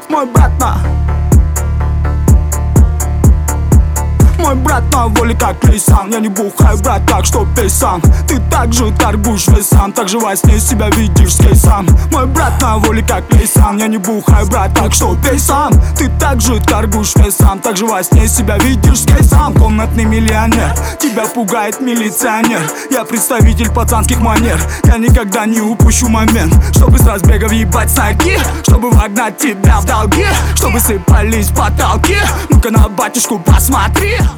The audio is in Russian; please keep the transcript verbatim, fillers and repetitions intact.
Мой брат на Мой брат на воле как Лейсан. Я не бухаю, брат, так что пей сам. Ты также торгуешь весам, так же во сне себя видишь с кейсом. Мой брат на воле как Лейсан. Я не бухаю, брат, так что пей сам. Ты также торгуешь весам, так же во сне себя видишь с кейсом. Комнатный миллионер, тебя пугает милиционер. Я представитель пацанских манер. Я никогда не упущу момент, чтобы с разбега въебать с ноги, чтобы вогнать тебя в долги, чтобы сыпались потолки. Ну-ка на батюшку посмотри.